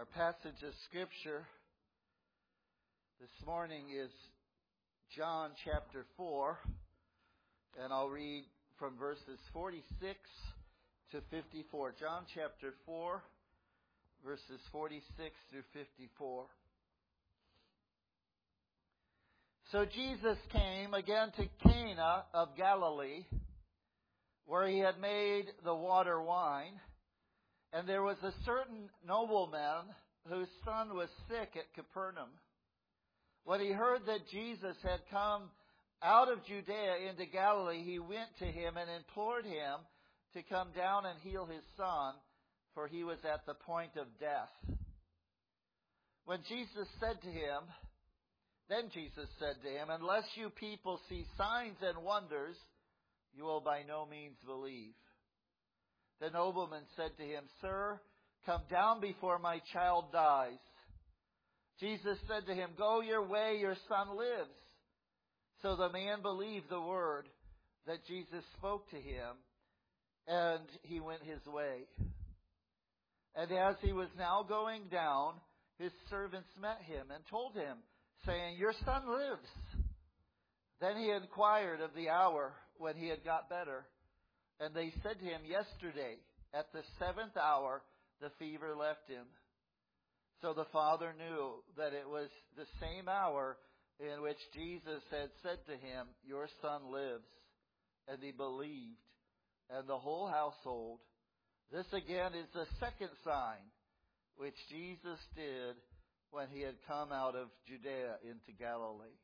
Our passage of Scripture this morning is John chapter 4, and I'll read from verses 46 to 54. John chapter 4, verses 46 through 54. So Jesus came again to Cana of Galilee, where he had made the water wine. And there was a certain nobleman whose son was sick at Capernaum. When he heard that Jesus had come out of Judea into Galilee, he went to him and implored him to come down and heal his son, for he was at the point of death. Then Jesus said to him, "Unless you people see signs and wonders, you will by no means believe." The nobleman said to him, "Sir, come down before my child dies." Jesus said to him, "Go your way, your son lives." So the man believed the word that Jesus spoke to him, and he went his way. And as he was now going down, his servants met him and told him, saying, "Your son lives." Then he inquired of the hour when he had got better. And they said to him, "Yesterday, at the 7th hour, the fever left him." So the father knew that it was the same hour in which Jesus had said to him, "Your son lives." And he believed, and the whole household. This again is the second sign which Jesus did when he had come out of Judea into Galilee.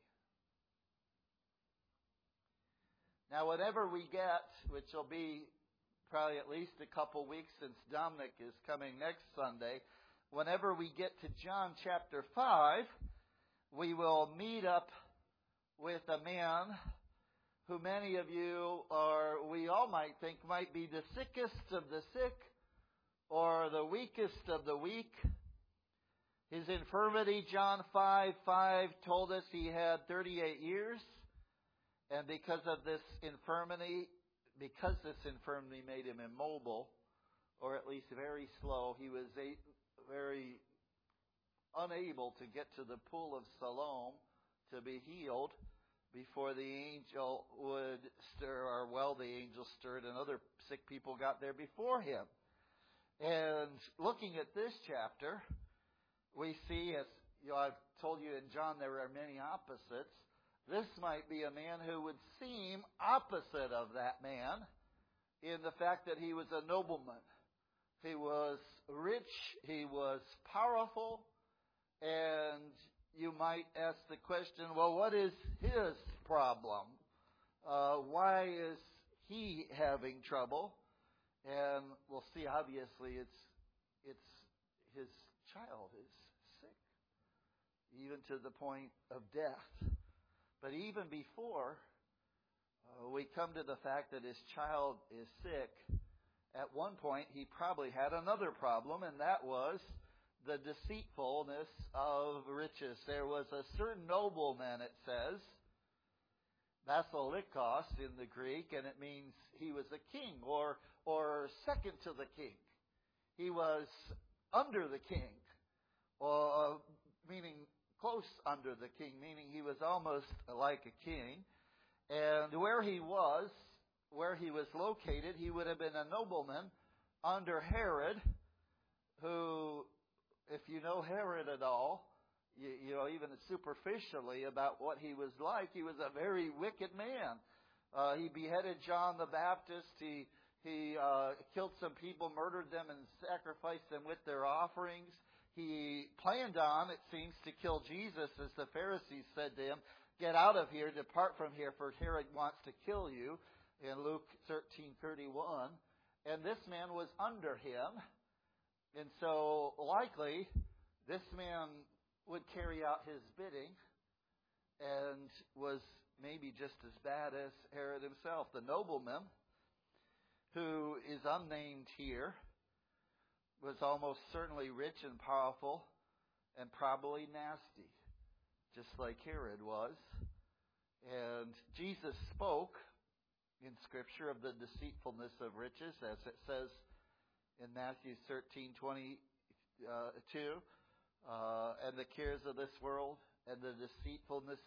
Now, whenever we get, which will be probably at least a couple weeks since Dominic is coming next Sunday, whenever we get to John chapter 5, we will meet up with a man who many of you we all might think might be the sickest of the sick or the weakest of the weak. His infirmity, John 5:5 told us he had 38 years. And because this infirmity made him immobile, or at least very slow, he was very unable to get to the pool of Siloam to be healed before the angel would stir, the angel stirred and other sick people got there before him. And looking at this chapter, we see, as I've told you in John, there are many opposites. This might be a man who would seem opposite of that man in the fact that he was a nobleman. He was rich, he was powerful, and you might ask the question, well, what is his problem? Why is he having trouble? And we'll see, obviously, it's his child is sick, even to the point of death. But even before we come to the fact that his child is sick, at one point he probably had another problem, and that was the deceitfulness of riches. There was a certain nobleman, it says, Basilikos in the Greek, and it means he was a king or second to the king. He was under the king, meaning close under the king, meaning he was almost like a king. And where he was located, he would have been a nobleman under Herod, who, if you know Herod at all, you know, even superficially about what he was like, he was a very wicked man. He beheaded John the Baptist. He killed some people, murdered them, and sacrificed them with their offerings. He planned on, it seems, to kill Jesus, as the Pharisees said to him, "Get out of here, depart from here, for Herod wants to kill you," in Luke 13:31. And this man was under him. And so, likely, this man would carry out his bidding and was maybe just as bad as Herod himself. The nobleman, who is unnamed here, was almost certainly rich and powerful and probably nasty, just like Herod was. And Jesus spoke in Scripture of the deceitfulness of riches, as it says in Matthew 13:20 2, and the cares of this world, and the deceitfulness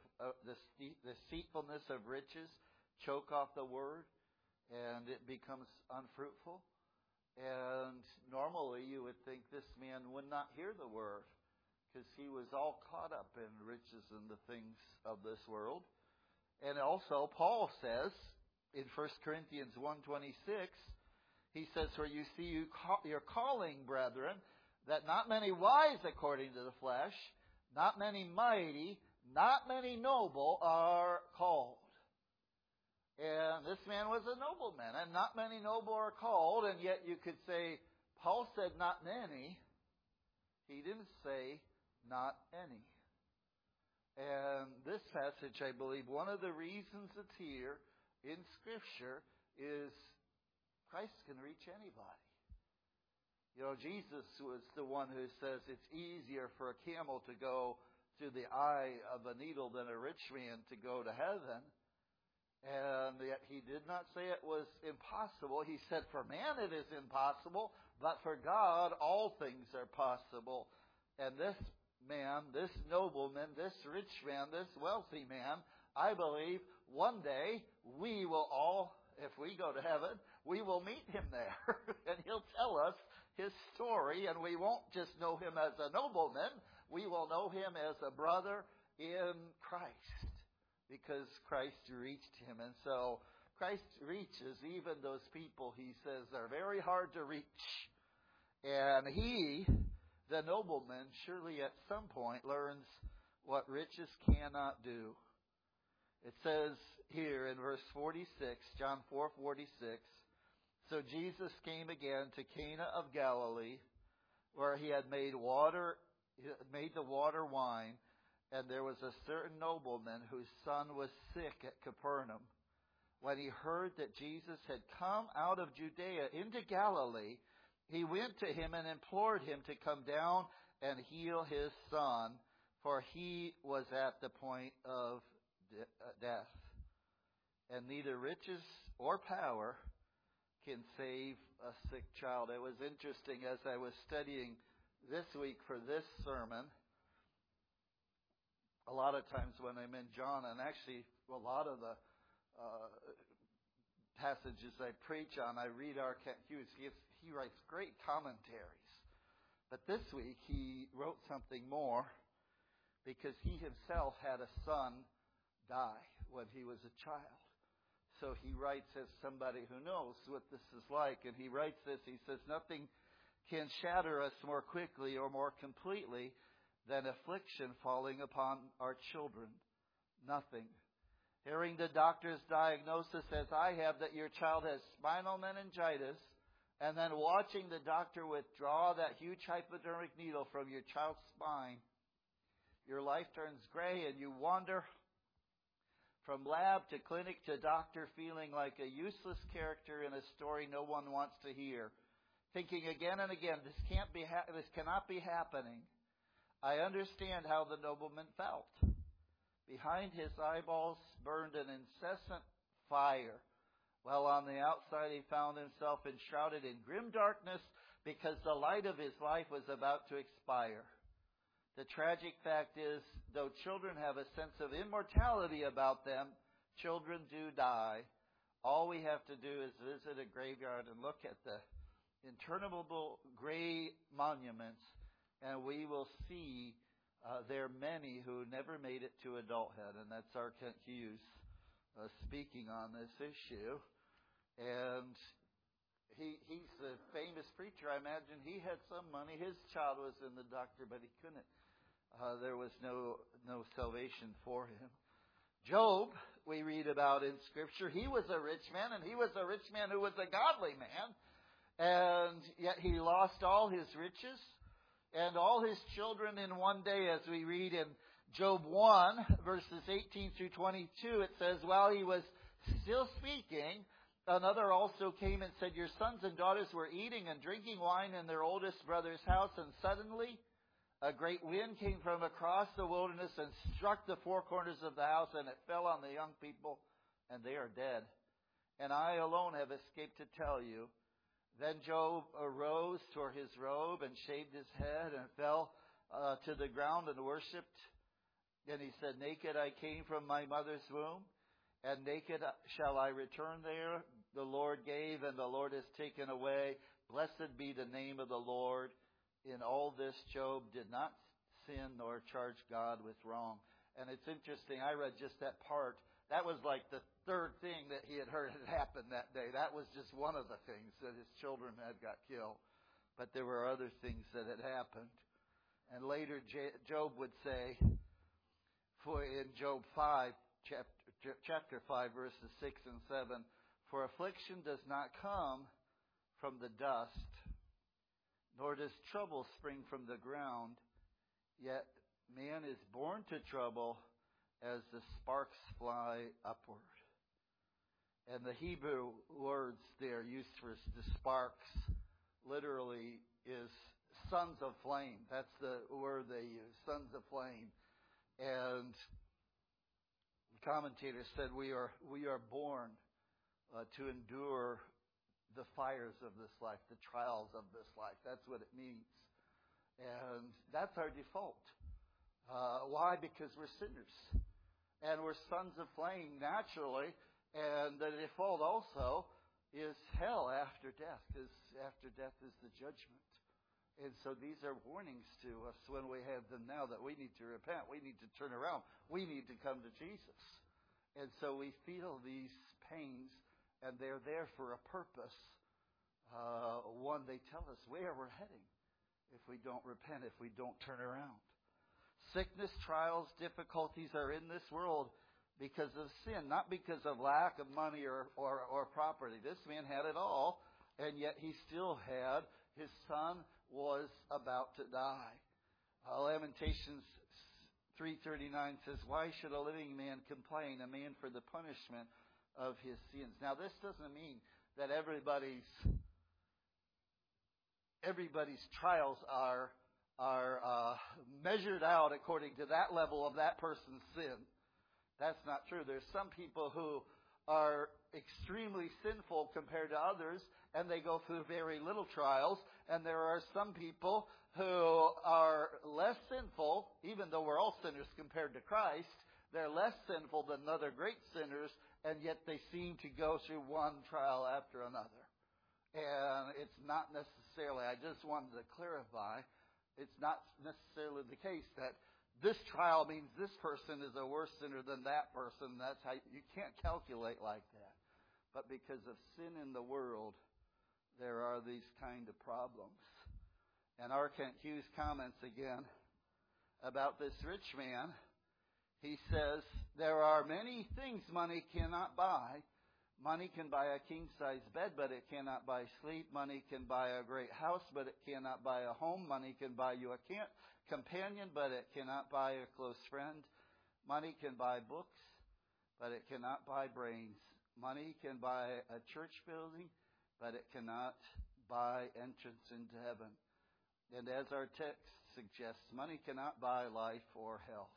of riches choke off the word, and it becomes unfruitful. And normally you would think this man would not hear the word, because he was all caught up in riches and the things of this world. And also Paul says in 1 Corinthians 1:26, he says, "For you see your calling, brethren, that not many wise according to the flesh, not many mighty, not many noble are called." And this man was a nobleman, and not many noble are called, and yet you could say, Paul said not many. He didn't say not any. And this passage, I believe, one of the reasons it's here in Scripture is Christ can reach anybody. You know, Jesus was the one who says it's easier for a camel to go through the eye of a needle than a rich man to go to heaven. And yet he did not say it was impossible. He said, for man it is impossible, but for God all things are possible. And this man, this nobleman, this rich man, this wealthy man, I believe one day we will all, if we go to heaven, we will meet him there. And he'll tell us his story, and we won't just know him as a nobleman. We will know him as a brother in Christ, because Christ reached him. And so Christ reaches even those people, he says, are very hard to reach. And he, the nobleman, surely at some point learns what riches cannot do. It says here in verse 46, John 4:46, "So Jesus came again to Cana of Galilee, where he had made the water wine. And there was a certain nobleman whose son was sick at Capernaum. When he heard that Jesus had come out of Judea into Galilee, he went to him and implored him to come down and heal his son, for he was at the point of death. And neither riches or power can save a sick child." It was interesting as I was studying this week for this sermon. A lot of times when I'm in John, and actually a lot of the passages I preach on, I read R.Kent Hughes. He writes great commentaries. But this week he wrote something more, because he himself had a son die when he was a child. So he writes as somebody who knows what this is like. And he writes this, he says, "Nothing can shatter us more quickly or more completely than affliction falling upon our children. Nothing. Hearing the doctor's diagnosis, as I have, that your child has spinal meningitis, and then watching the doctor withdraw that huge hypodermic needle from your child's spine, your life turns gray and you wander from lab to clinic to doctor, feeling like a useless character in a story no one wants to hear, thinking again and again, this cannot be happening. I understand how the nobleman felt. Behind his eyeballs burned an incessant fire, while on the outside he found himself enshrouded in grim darkness, because the light of his life was about to expire. The tragic fact is, though children have a sense of immortality about them, children do die. All we have to do is visit a graveyard and look at the interminable gray monuments, and we will see there are many who never made it to adulthood. And that's R.Kent Hughes speaking on this issue. And he's a famous preacher. I imagine he had some money. His child was in the doctor, but he couldn't. There was no salvation for him. Job, we read about in Scripture, he was a rich man, and he was a rich man who was a godly man. And yet he lost all his riches and all his children in one day, as we read in Job 1, verses 18 through 22. It says, "While he was still speaking, another also came and said, 'Your sons and daughters were eating and drinking wine in their oldest brother's house, and suddenly a great wind came from across the wilderness and struck the four corners of the house, and it fell on the young people, and they are dead. And I alone have escaped to tell you.' Then Job arose, tore his robe, and shaved his head, and fell to the ground and worshipped. Then he said, "Naked I came from my mother's womb, and naked shall I return there. The Lord gave, and the Lord has taken away. Blessed be the name of the Lord." In all this, Job did not sin nor charge God with wrong. And it's interesting, I read just that part. That was like the third thing that he had heard had happened that day. That was just one of the things, that his children had got killed. But there were other things that had happened. And later Job would say, for in Job 5, chapter 5, verses 6 and 7, "For affliction does not come from the dust, nor does trouble spring from the ground. Yet man is born to trouble as the sparks fly upward." And the Hebrew words there used for the sparks literally is sons of flame. That's the word they use, sons of flame. And the commentator said we are born to endure the fires of this life, the trials of this life. That's what it means. And that's our default. Why? Because we're sinners. And we're sons of flame naturally. And the default also is hell after death, because after death is the judgment. And so these are warnings to us when we have them now, that we need to repent. We need to turn around. We need to come to Jesus. And so we feel these pains, and they're there for a purpose. One, they tell us where we're heading if we don't repent, if we don't turn around. Sickness, trials, difficulties are in this world because of sin, not because of lack of money or property. This man had it all, and yet he still had, his son was about to die. Lamentations 3:39 says, "Why should a living man complain, a man for the punishment of his sins?" Now, this doesn't mean that everybody's trials are measured out according to that level of that person's sin. That's not true. There's some people who are extremely sinful compared to others, and they go through very little trials. And there are some people who are less sinful, even though we're all sinners compared to Christ. They're less sinful than other great sinners, and yet they seem to go through one trial after another. And it's not necessarily, I just wanted to clarify, it's not necessarily the case that this trial means this person is a worse sinner than that person. That's how you can't calculate like that. But because of sin in the world, there are these kind of problems. And R. Kent Hughes comments again about this rich man. He says, "There are many things money cannot buy. Money can buy a king-size bed, but it cannot buy sleep. Money can buy a great house, but it cannot buy a home. Money can buy you a companion, but it cannot buy a close friend. Money can buy books, but it cannot buy brains. Money can buy a church building, but it cannot buy entrance into heaven." And as our text suggests, money cannot buy life or health.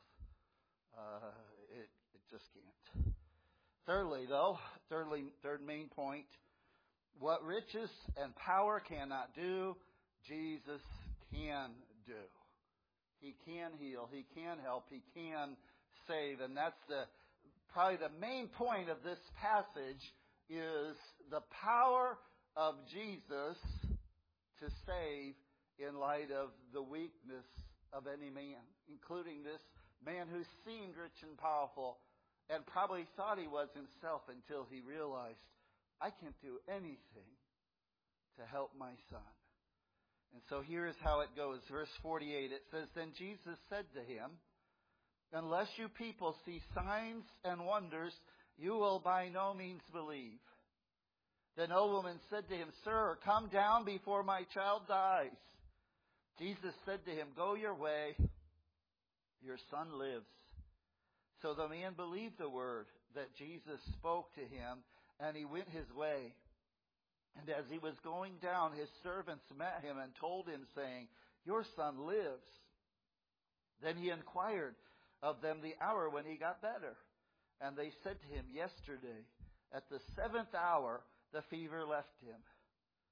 It just can't. Thirdly, third main point, what riches and power cannot do, Jesus can do. He can heal, He can help, He can save. And that's probably the main point of this passage, is the power of Jesus to save in light of the weakness of any man, including this man who seemed rich and powerful and probably thought he was himself, until he realized, I can't do anything to help my son. And so here is how it goes. Verse 48, it says, "Then Jesus said to him, unless you people see signs and wonders, you will by no means believe." The nobleman said to him, "Sir, come down before my child dies." Jesus said to him, "Go your way, your son lives." So the man believed the word that Jesus spoke to him, and he went his way. And as he was going down, his servants met him and told him, saying, "Your son lives." Then he inquired of them the hour when he got better. And they said to him, "Yesterday, at the 7th hour, the fever left him."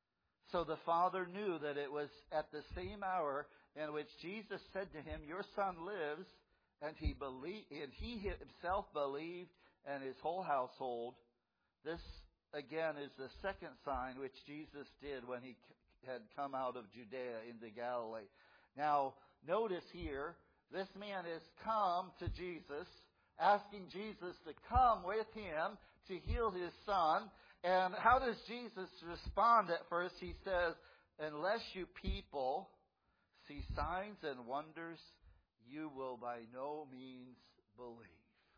So the father knew that it was at the same hour in which Jesus said to him, "Your son lives," and he himself believed, and his whole household. This, again, is the second sign which Jesus did when he had come out of Judea into Galilee. Now, notice here, this man has come to Jesus, asking Jesus to come with him to heal his son. And how does Jesus respond at first? He says, "Unless you people see signs and wonders, you will by no means believe."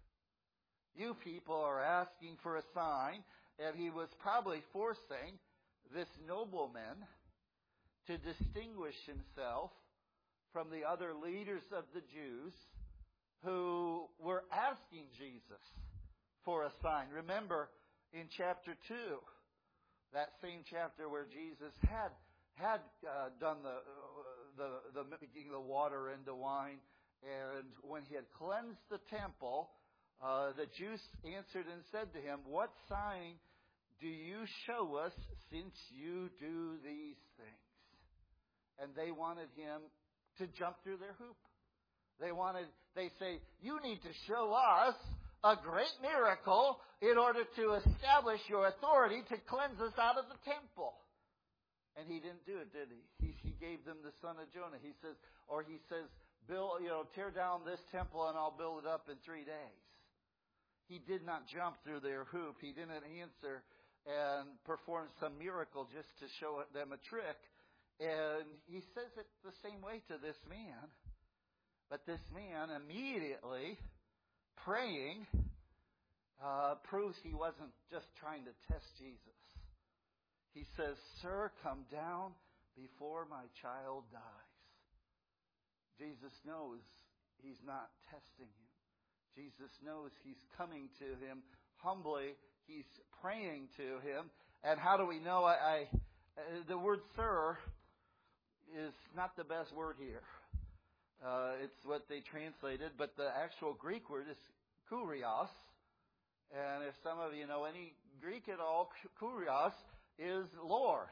You people are asking for a sign, and he was probably forcing this nobleman to distinguish himself from the other leaders of the Jews who were asking Jesus for a sign. Remember in chapter 2, that same chapter where Jesus had done the making the water into wine, and when he had cleansed the temple, the Jews answered and said to him, "What sign do you show us since you do these things?" And they wanted him to jump through their hoop. They say, "You need to show us a great miracle in order to establish your authority to cleanse us out of the temple." And he didn't do it, did he? He gave them the son of Jonah. He says, "Build, tear down this temple and I'll build it up in 3 days." He did not jump through their hoop. He didn't answer and perform some miracle just to show them a trick. And he says it the same way to this man. But this man immediately, praying, proves he wasn't just trying to test Jesus. He says, "Sir, come down before my child dies." Jesus knows he's not testing him. Jesus knows he's coming to him humbly. He's praying to him. And how do we know? The word "sir" is not the best word here. It's what they translated, but the actual Greek word is kurios. And if some of you know any Greek at all, kurios is Lord.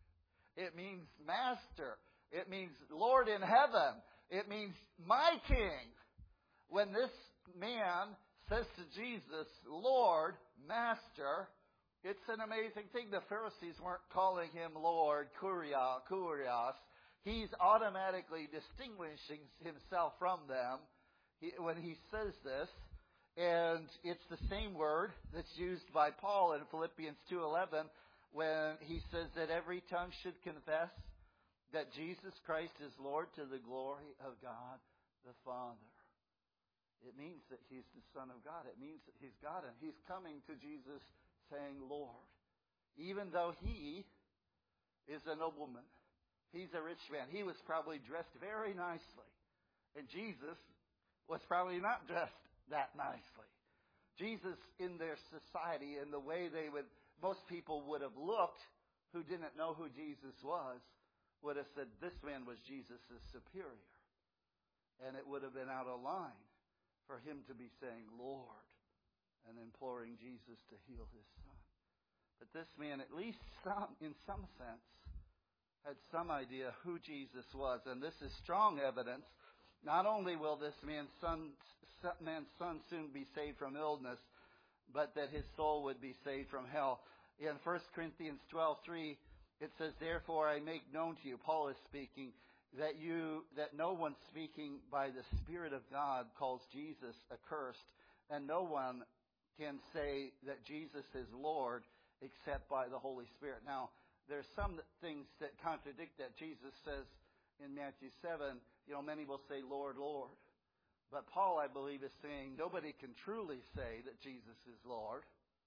It means master. It means Lord in heaven. It means my king. When this man says to Jesus, "Lord, master," it's an amazing thing. The Pharisees weren't calling him Lord, kurios. He's automatically distinguishing himself from them when he says this. And it's the same word that's used by Paul in Philippians 2:11 when he says that every tongue should confess that Jesus Christ is Lord to the glory of God the Father. It means that he's the Son of God. It means that he's God, and he's coming to Jesus saying, "Lord." Even though he is a nobleman. He's a rich man. He was probably dressed very nicely. And Jesus was probably not dressed that nicely. Jesus, in their society, in the way most people would have looked who didn't know who Jesus was, would have said this man was Jesus' superior. And it would have been out of line for him to be saying, "Lord," and imploring Jesus to heal his son. But this man, at least in some sense, had some idea who Jesus was. And this is strong evidence. Not only will this man's son soon be saved from illness, but that his soul would be saved from hell. In 1 Corinthians 12:3, it says, "Therefore I make known to you," Paul is speaking, that no one speaking by the Spirit of God calls Jesus accursed, and no one can say that Jesus is Lord except by the Holy Spirit. Now, there's some things that contradict that. Jesus says in Matthew 7, many will say, "Lord, Lord." But Paul, I believe, is saying nobody can truly say that Jesus is Lord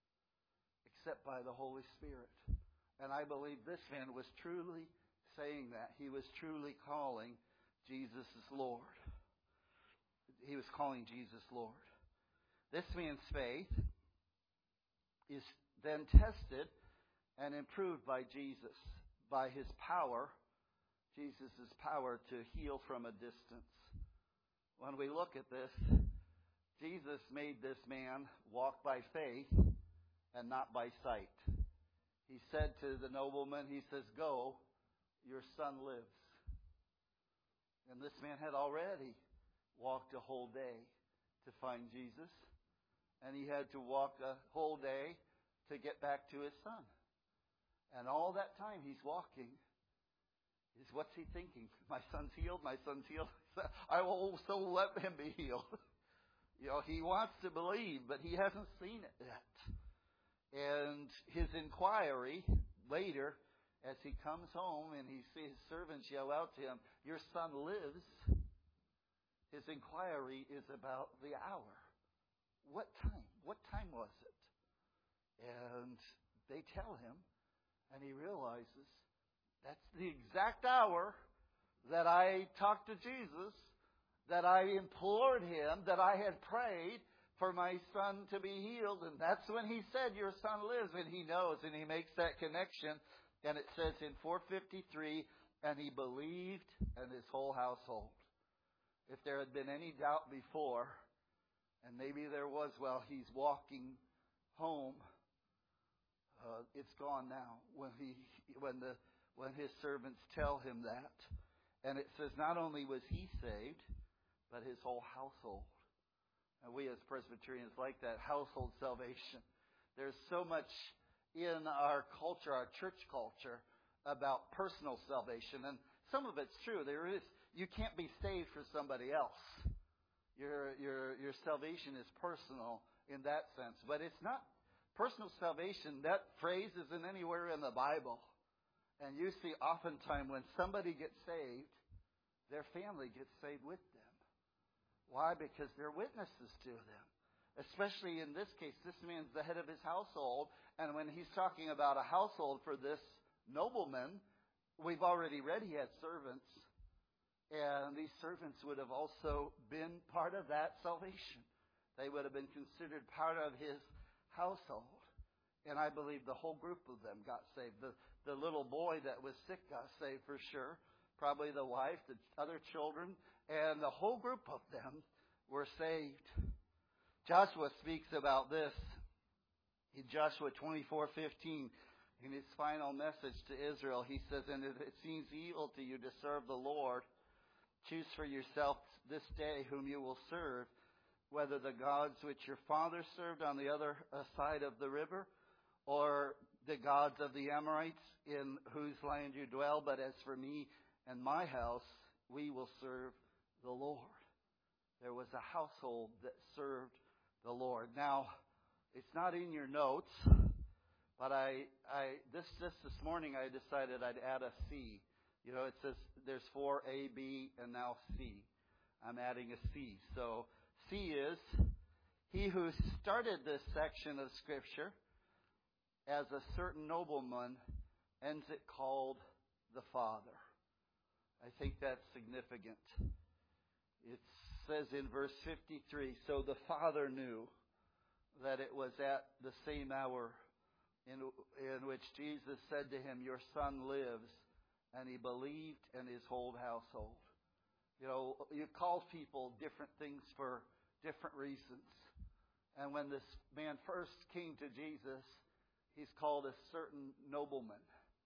except by the Holy Spirit. And I believe this man was truly saying that. He was truly calling Jesus Lord. He was calling Jesus Lord. This man's faith is then tested and improved by Jesus, by his power, Jesus' power to heal from a distance. When we look at this, Jesus made this man walk by faith and not by sight. he said to the nobleman, he says, "Go, your son lives." And this man had already walked a whole day to find Jesus. And he had to walk a whole day to get back to his son. And all that time he's walking, what's he thinking? My son's healed, my son's healed. I will also let him be healed. He wants to believe, but he hasn't seen it yet. And his inquiry later, as he comes home and he sees his servants yell out to him, "Your son lives," his inquiry is about the hour. What time? What time was it? And they tell him, and he realizes, that's the exact hour that I talked to Jesus, that I implored him, that I had prayed for my son to be healed. And that's when he said, "Your son lives." And he knows, and he makes that connection. And it says in 4:53, and he believed, and his whole household. If there had been any doubt before, and maybe there was while he's walking home, it's gone now when his servants tell him that. And it says not only was he saved, but his whole household. And we as Presbyterians like that, household salvation. There's so much in our culture, our church culture, about personal salvation. And some of it's true. There is. You can't be saved for somebody else. Your salvation is personal in that sense. But it's not personal salvation. That phrase isn't anywhere in the Bible. And you see oftentimes when somebody gets saved, their family gets saved with them. Why? Because they're witnesses to them. Especially in this case, this man's the head of his household. And when he's talking about a household for this nobleman, we've already read he had servants. And these servants would have also been part of that salvation. They would have been considered part of his household. And I believe the whole group of them got saved. The little boy that was sick got saved for sure. Probably the wife, the other children, and the whole group of them were saved. Joshua speaks about this in Joshua 24:15. In his final message to Israel, he says, "And if it seems evil to you to serve the Lord, choose for yourself this day whom you will serve, whether the gods which your fathers served on the other side of the river, or the gods of the Amorites in whose land you dwell. But as for me and my house, we will serve the Lord." There was a household that served the Lord. Now, it's not in your notes, but this morning I decided I'd add a C. It says there's 4A, B, and now C. I'm adding a C. So C is, he who started this section of Scripture as a certain nobleman ends it called the Father. I think that's significant. It says in verse 53, "So the Father knew that it was at the same hour in which Jesus said to him, 'Your son lives,' and he believed in his whole household." You call people different things for different reasons. And when this man first came to Jesus, he's called a certain nobleman.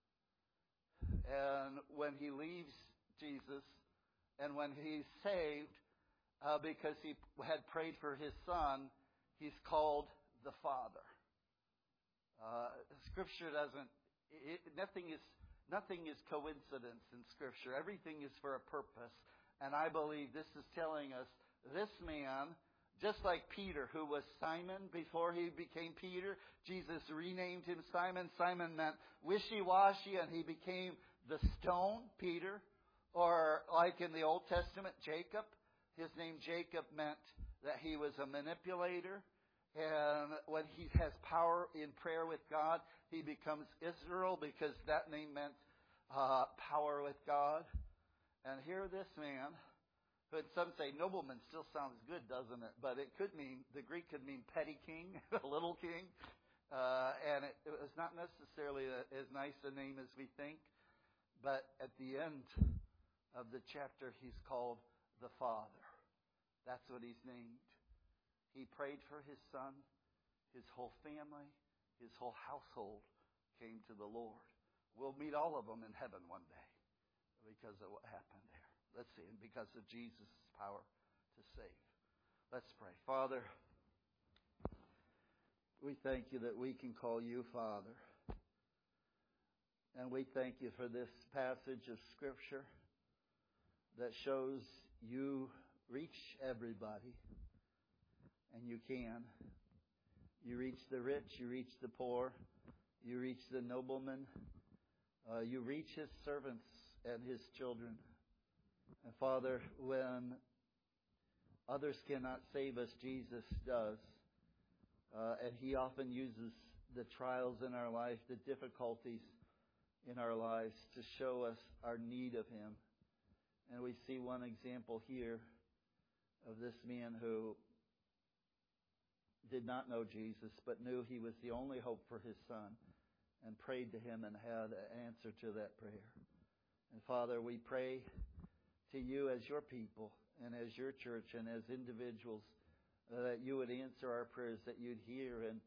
And when he leaves Jesus, and when he's saved, because he had prayed for his son, he's called the Father. Scripture doesn't. Nothing is coincidence in Scripture. Everything is for a purpose. And I believe this is telling us this man, just like Peter, who was Simon before he became Peter, Jesus renamed him Simon. Simon meant wishy-washy, and he became the stone, Peter. Or like in the Old Testament, Jacob. His name Jacob meant that he was a manipulator. And when he has power in prayer with God, he becomes Israel, because that name meant power with God. And here this man, who some say nobleman still sounds good, doesn't it? But it could mean, the Greek could mean petty king, little king. And it was not necessarily as nice a name as we think. But at the end of the chapter, he's called the Father. That's what he's named. He prayed for his son. His whole family, his whole household came to the Lord. We'll meet all of them in heaven one day because of what happened there. Let's see, and because of Jesus' power to save. Let's pray. Father, we thank you that we can call you Father. And we thank you for this passage of Scripture that shows you reach everybody. And you can. You reach the rich, you reach the poor, you reach the nobleman, you reach his servants and his children. And Father, when others cannot save us, Jesus does. And He often uses the trials in our life, the difficulties in our lives to show us our need of Him. And we see one example here of this man who did not know Jesus, but knew He was the only hope for his son, and prayed to Him and had an answer to that prayer. And Father, we pray to you as your people and as your church and as individuals that you would answer our prayers, that you'd hear, and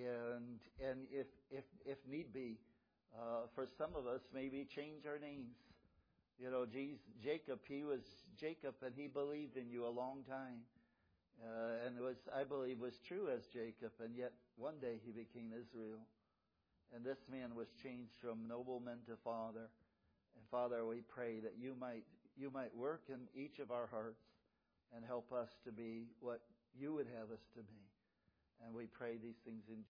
if need be, for some of us, maybe change our names. You know, Jacob, he was Jacob, and he believed in you a long time. And it was, I believe, was true as Jacob, and yet one day he became Israel. And this man was changed from nobleman to father. And Father, we pray that you might work in each of our hearts and help us to be what you would have us to be. And we pray these things in